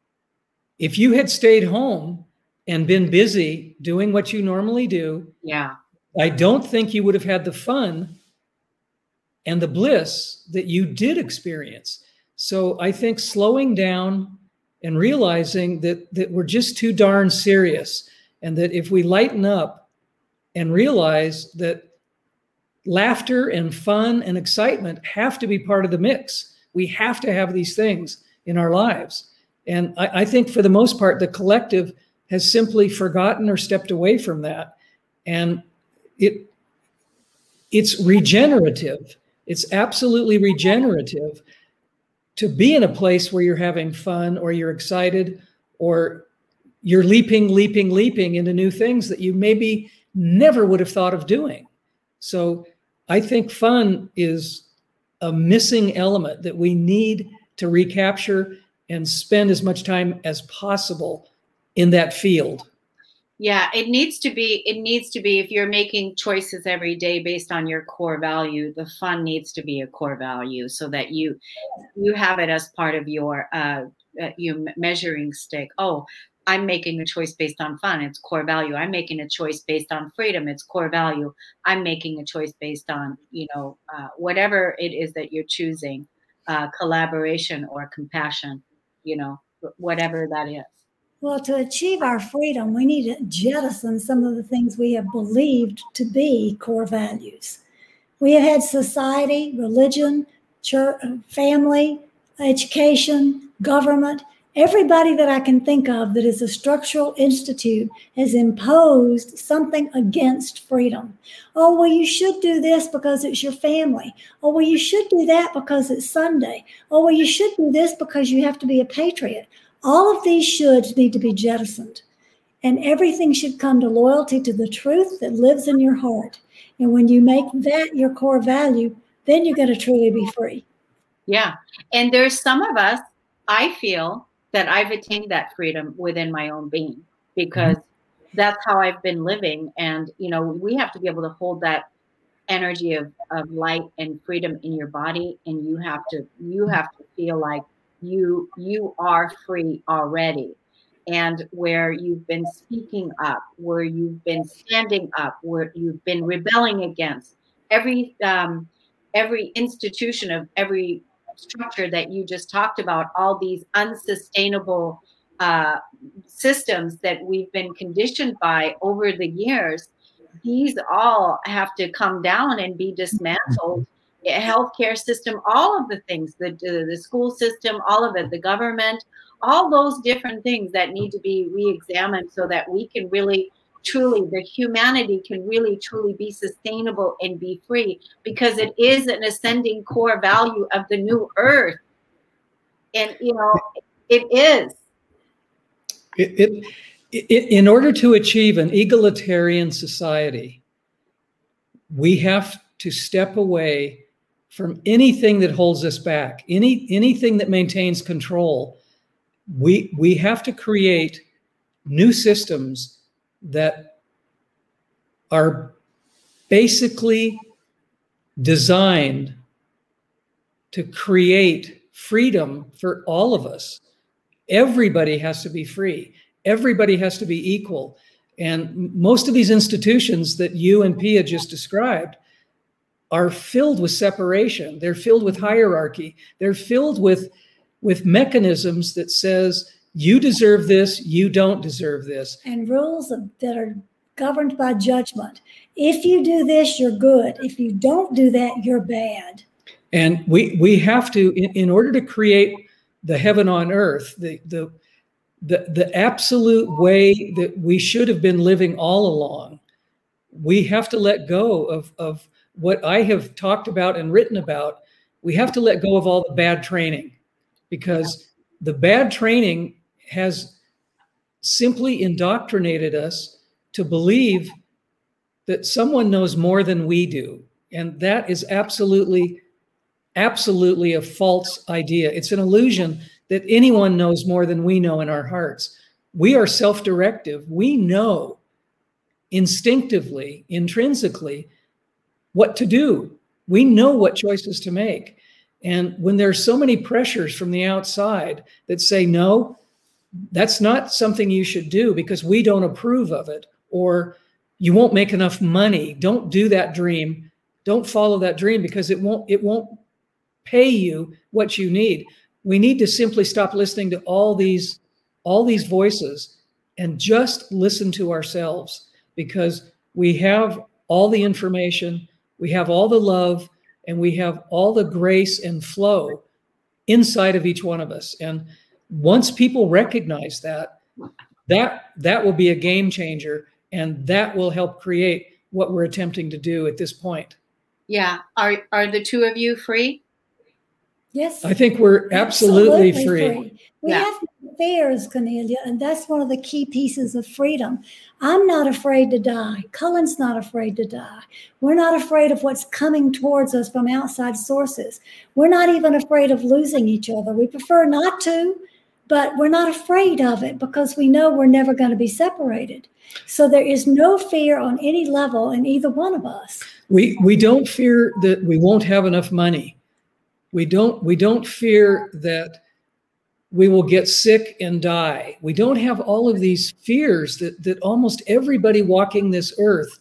If you had stayed home and been busy doing what you normally do, yeah, I don't think you would have had the fun and the bliss that you did experience. So I think slowing down and realizing that, that we're just too darn serious, and that if we lighten up and realize that laughter and fun and excitement have to be part of the mix. We have to have these things in our lives. And I, I think for the most part, the collective has simply forgotten or stepped away from that. And it it's regenerative. It's absolutely regenerative to be in a place where you're having fun, or you're excited, or you're leaping, leaping, leaping into new things that you maybe never would have thought of doing. So I think fun is a missing element that we need to recapture and spend as much time as possible in that field. Yeah, it needs to be, it needs to be, if you're making choices every day based on your core value, the fun needs to be a core value, so that you, you have it as part of your, uh, uh, your measuring stick. Oh, I'm making a choice based on fun. It's core value. I'm making a choice based on freedom. It's core value. I'm making a choice based on, you know, uh, whatever it is that you're choosing, uh, collaboration or compassion, you know, whatever that is. Well, to achieve our freedom, we need to jettison some of the things we have believed to be core values. We have had society, religion, church, family, education, government, Everybody that I can think of that is a structural institute has imposed something against freedom. Oh, well, you should do this because it's your family. Oh, well, you should do that because it's Sunday. Oh, well, you should do this because you have to be a patriot. All of these shoulds need to be jettisoned. And everything should come to loyalty to the truth that lives in your heart. And when you make that your core value, then you're going to truly be free. Yeah. And there's some of us, I feel, that I've attained that freedom within my own being, because mm-hmm. that's how I've been living. And, you know, we have to be able to hold that energy of, of light and freedom in your body. And you have to, you have to feel like you, you are free already. And where you've been speaking up, where you've been standing up, where you've been rebelling against every, um, every institution of every structure that you just talked about, all these unsustainable uh, systems that we've been conditioned by over the years, these all have to come down and be dismantled. A healthcare system, all of the things, the, the, the school system, all of it, the government, all those different things that need to be re-examined so that we can really truly, the humanity can really truly be sustainable and be free, because it is an ascending core value of the new earth. And, you know, it is. It, it, it, in order to achieve an egalitarian society, we have to step away from anything that holds us back, any anything that maintains control. We, we have to create new systems that are basically designed to create freedom for all of us. Everybody has to be free. Everybody has to be equal. And most of these institutions that you and Pia just described are filled with separation. They're filled with hierarchy. They're filled with, with mechanisms that says, you deserve this, you don't deserve this. And rules of, that are governed by judgment. If you do this, you're good. If you don't do that, you're bad. And we we have to, in, in order to create the heaven on earth, the, the, the, the absolute way that we should have been living all along, we have to let go of, of what I have talked about and written about. We have to let go of all the bad training, because the bad training has simply indoctrinated us to believe that someone knows more than we do. And that is absolutely, absolutely a false idea. It's an illusion that anyone knows more than we know in our hearts. We are self-directive. We know instinctively, intrinsically, what to do. We know what choices to make. And when there's so many pressures from the outside that say, no, that's not something you should do because we don't approve of it, or you won't make enough money. Don't do that dream. Don't follow that dream because it won't, it won't pay you what you need. We need to simply stop listening to all these, all these voices and just listen to ourselves, because we have all the information, we have all the love, and we have all the grace and flow inside of each one of us. And once people recognize that, that, that will be a game changer, and that will help create what we're attempting to do at this point. Yeah. Are, are the two of you free? Yes. I think we're absolutely, absolutely free. free. We yeah. have fears, Cornelia, and that's one of the key pieces of freedom. I'm not afraid to die. Cullen's not afraid to die. We're not afraid of what's coming towards us from outside sources. We're not even afraid of losing each other. We prefer not to, but we're not afraid of it because we know we're never going to be separated. So there is no fear on any level in either one of us. We we don't fear that we won't have enough money. We don't we don't fear that we will get sick and die. We don't have all of these fears that, that almost everybody walking this earth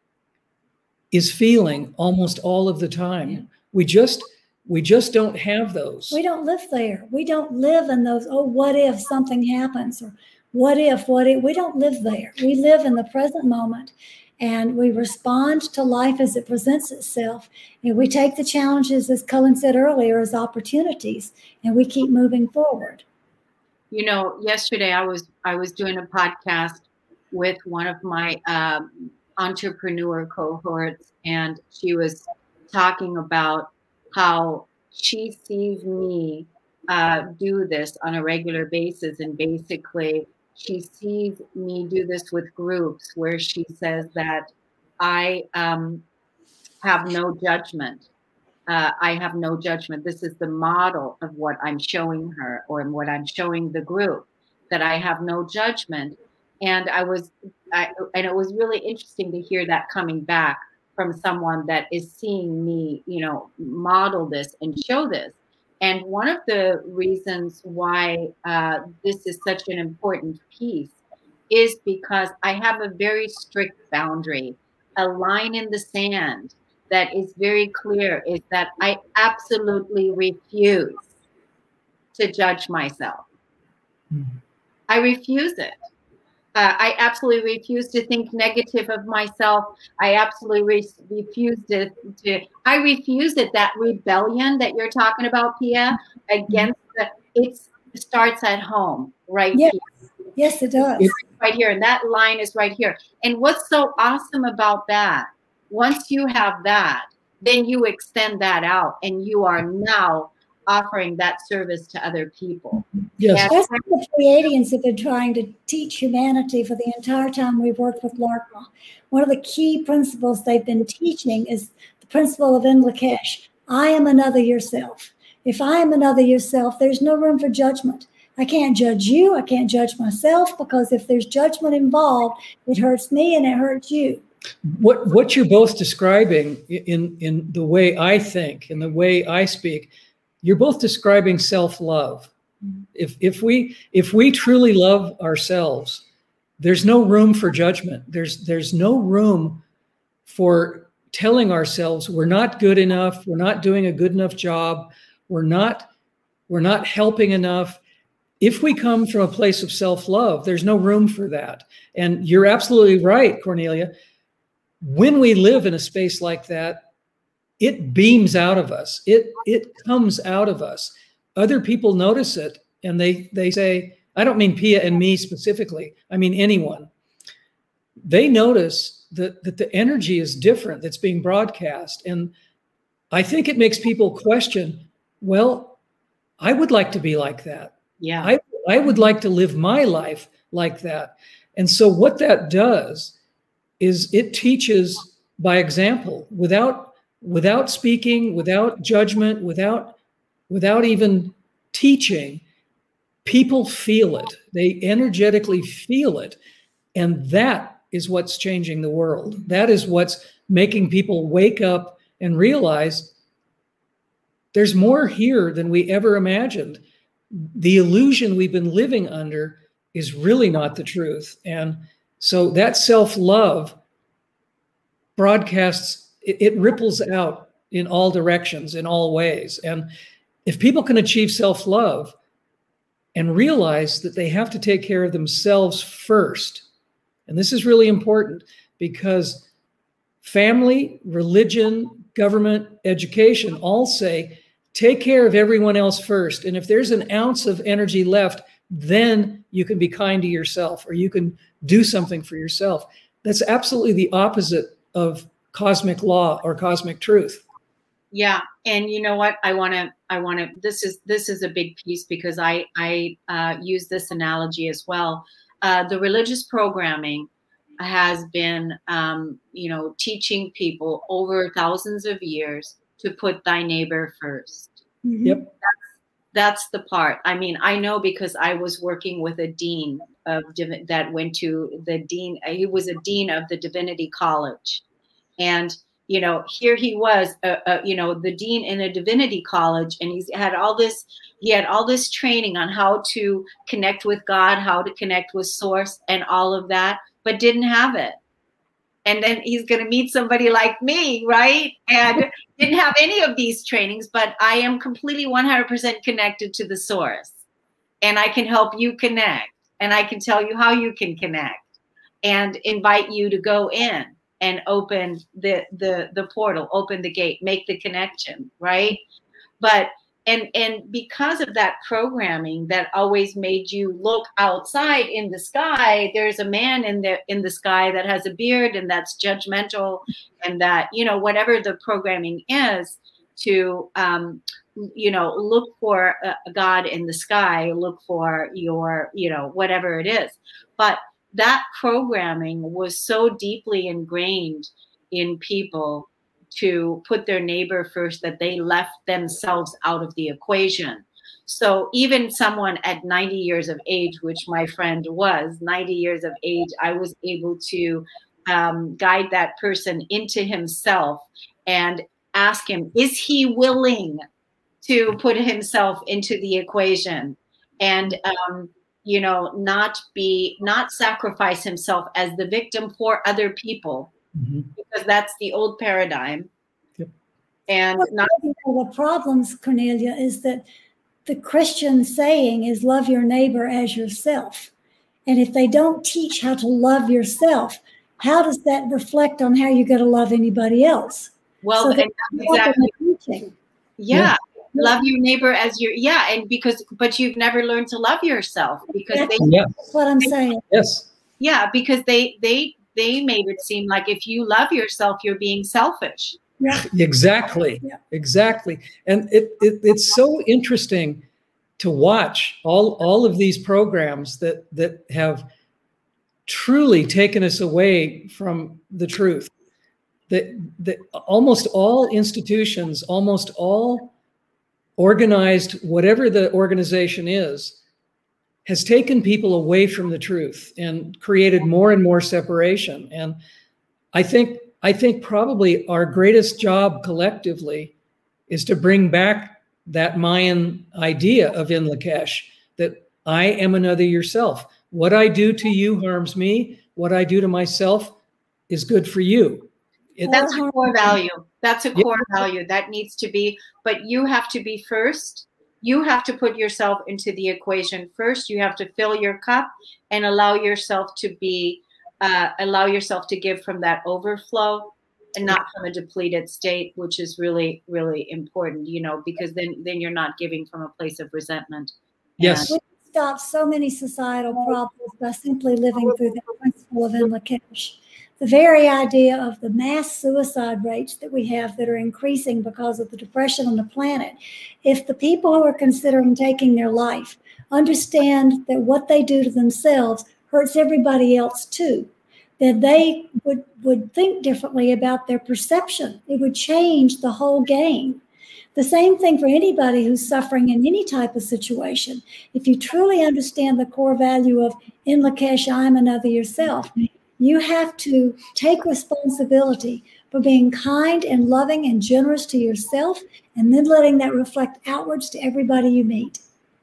is feeling almost all of the time. Yeah. We just we just don't have those. We don't live there. We don't live in those, oh, what if something happens, or what if, what if, we don't live there. We live in the present moment, and we respond to life as it presents itself. And we take the challenges, as Cullen said earlier, as opportunities, and we keep moving forward. you know, yesterday I was I was doing a podcast with one of my um, entrepreneur cohorts, and she was talking about how she sees me uh, do this on a regular basis, and basically she sees me do this with groups where she says that I um, have no judgment. Uh, I have no judgment. This is the model of what I'm showing her, or what I'm showing the group, that I have no judgment. And I was, I, and it was really interesting to hear that coming back from someone that is seeing me, you know, model this and show this. And one of the reasons why uh, this is such an important piece is because I have a very strict boundary, a line in the sand that is very clear, is that I absolutely refuse to judge myself. Mm-hmm. I refuse it. Uh, I absolutely refuse to think negative of myself. I absolutely re- refuse to, to, I refuse it. That rebellion that you're talking about, Pia, against the, it starts at home, right? Yes, here. Yes, it does. It's right here. And that line is right here. And what's so awesome about that, once you have that, then you extend that out, and you are now offering that service to other people. Yes. That's what the Pleiadians have been trying to teach humanity for the entire time we've worked with LARPA. One of the key principles they've been teaching is the principle of Inlakesh. I am another yourself. If I am another yourself, there's no room for judgment. I can't judge you. I can't judge myself, because if there's judgment involved, it hurts me and it hurts you. What what you're both describing in, in the way I think, in the way I speak, you're both describing self-love. If if we if we truly love ourselves, there's no room for judgment. There's there's no room for telling ourselves we're not good enough, we're not doing a good enough job, we're not we're not helping enough. If we come from a place of self-love, there's no room for that. And you're absolutely right, Cornelia. When we live in a space like that, it beams out of us. It it comes out of us. Other people notice it, and they they say, I don't mean Pia and me specifically, I mean anyone. They notice that, that the energy is different that's being broadcast. And I think it makes people question, well, I would like to be like that. Yeah. I, I would like to live my life like that. And so what that does is it teaches by example, without without speaking, without judgment, without without even teaching. People feel it. They energetically feel it. And that is what's changing the world. That is what's making people wake up and realize there's more here than we ever imagined. The illusion we've been living under is really not the truth. And so that self-love broadcasts, it, it ripples out in all directions, in all ways. And if people can achieve self-love and realize that they have to take care of themselves first, and this is really important because family, religion, government, education all say, take care of everyone else first. And if there's an ounce of energy left, then you can be kind to yourself, or you can do something for yourself. That's absolutely the opposite of cosmic law or cosmic truth. Yeah. And you know what? I want to, I want to, this is, this is a big piece because I, I uh, use this analogy as well. Uh, the religious programming has been, um, you know, teaching people over thousands of years to put thy neighbor first. Mm-hmm. Yep. That's, that's the part. I mean, I know because I was working with a dean of that went to the dean. He was a dean of the Divinity College. And, you know, here he was, uh, uh, you know, the dean in a divinity college, and he's had all this, he had all this training on how to connect with God, how to connect with source and all of that, but didn't have it. And then he's going to meet somebody like me, right? And didn't have any of these trainings, but I am completely one hundred percent connected to the source, and I can help you connect, and I can tell you how you can connect and invite you to go in and open the, the, the portal, open the gate, make the connection, right? But and and because of that programming that always made you look outside in the sky, there's a man in the in the sky that has a beard and that's judgmental, and that, you know, whatever the programming is, to um, you know, look for a God in the sky, look for your, you know, whatever it is. But that programming was so deeply ingrained in people to put their neighbor first that they left themselves out of the equation. So even someone at ninety years of age, which my friend was, ninety years of age, I was able to um, guide that person into himself and ask him, is he willing to put himself into the equation? And, um, you know, not be, not sacrifice himself as the victim for other people, mm-hmm. because that's the old paradigm. Yep. And well, not the problems, Cornelia, is that the Christian saying is love your neighbor as yourself. And if they don't teach how to love yourself, how does that reflect on how you're going to love anybody else? Well, so and exactly. Yeah. yeah. Love your neighbor as your, yeah. And because, but you've never learned to love yourself because that's, they, yeah. that's what I'm saying. Yes. Yeah. Because they, they, they made it seem like if you love yourself, you're being selfish. Yeah. Exactly. Yeah. Exactly. And it, it it's so interesting to watch all, all of these programs that, that have truly taken us away from the truth. That, that almost all institutions, almost all organized, whatever the organization is, has taken people away from the truth and created more and more separation. And I think, I think probably our greatest job collectively is to bring back that Mayan idea of In Lak'ech, that I am another yourself. What I do to you harms me. What I do to myself is good for you. It, that's a core value. That's a core yeah. value that needs to be, but you have to be first. You have to put yourself into the equation first. You have to fill your cup and allow yourself to be, uh, allow yourself to give from that overflow and not from a depleted state, which is really, really important, you know, because then, then you're not giving from a place of resentment. Yes. We stop so many societal problems by simply living through the principle of In Lak'ech. The very idea of the mass suicide rates that we have that are increasing because of the depression on the planet, if the people who are considering taking their life understand that what they do to themselves hurts everybody else too, then they would, would think differently about their perception. It would change the whole game. The same thing for anybody who's suffering in any type of situation. If you truly understand the core value of In Lak'ech, I'm another yourself, you have to take responsibility for being kind and loving and generous to yourself, and then letting that reflect outwards to everybody you meet.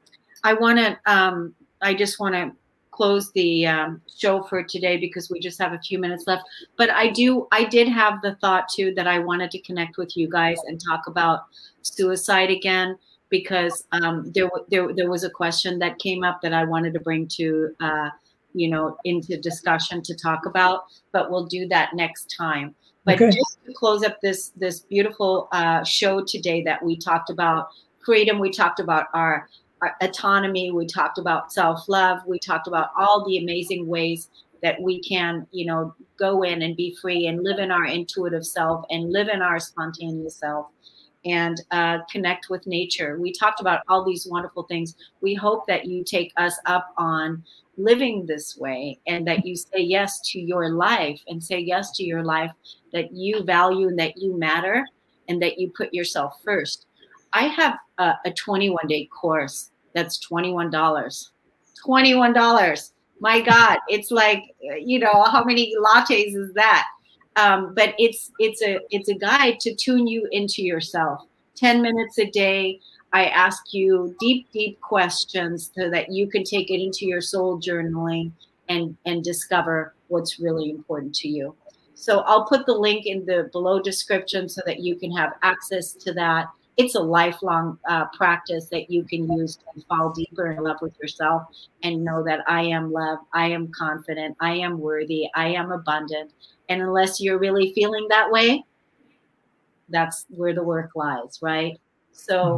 I want to, um, I just want to close the um, show for today because we just have a few minutes left. But I do, I did have the thought too that I wanted to connect with you guys and talk about suicide again, because um, there, there, there was a question that came up that I wanted to bring to uh, you know, into discussion to talk about, but we'll do that next time. But okay. Just to close up this, this beautiful uh, show today that we talked about freedom, we talked about our, our autonomy, we talked about self-love, we talked about all the amazing ways that we can, you know, go in and be free and live in our intuitive self and live in our spontaneous self and uh, connect with nature. We talked about all these wonderful things. We hope that you take us up on living this way and that you say yes to your life and say yes to your life that you value and that you matter and that you put yourself first. I have a, a twenty-one day course that's twenty-one dollars. twenty-one dollars. My God, it's like, you know, how many lattes is that? Um, but it's it's a it's a guide to tune you into yourself. ten minutes a day. I ask you deep, deep questions so that you can take it into your soul journaling and, and discover what's really important to you. So I'll put the link in the below description so that you can have access to that. It's a lifelong uh, practice that you can use to fall deeper in love with yourself and know that I am loved, I am confident, I am worthy, I am abundant. And unless you're really feeling that way, that's where the work lies, right? So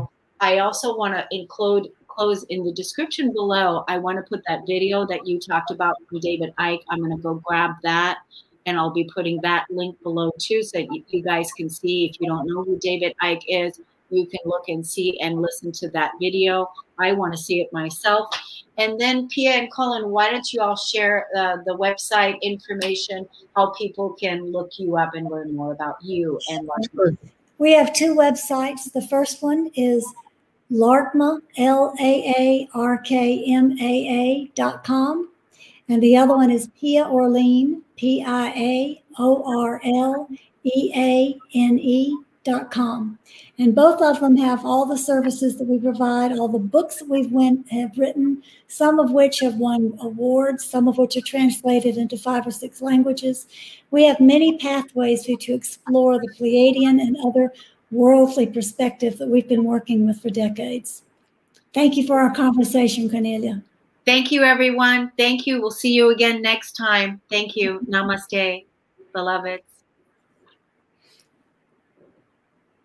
I also want to include close in the description below. I want to put that video that you talked about for David Icke. I'm going to go grab that, and I'll be putting that link below too, so that you, you guys can see. If you don't know who David Icke is, you can look and see and listen to that video. I want to see it myself. And then Pia and Colin, why don't you all share uh, the website information, how people can look you up and learn more about you and what you do. We have two websites. The first one is LAARKMA, L A A R K M A A dot com. And the other one is Pia Orlean, P I A O R L E A N E dot com. And both of them have all the services that we provide, all the books that we've went, have written, some of which have won awards, some of which are translated into five or six languages. We have many pathways for you to explore the Pleiadian and other worldly perspective that we've been working with for decades. Thank you for our conversation, Cornelia. Thank you, everyone. Thank you. We'll see you again next time. Thank you. Namaste, beloveds.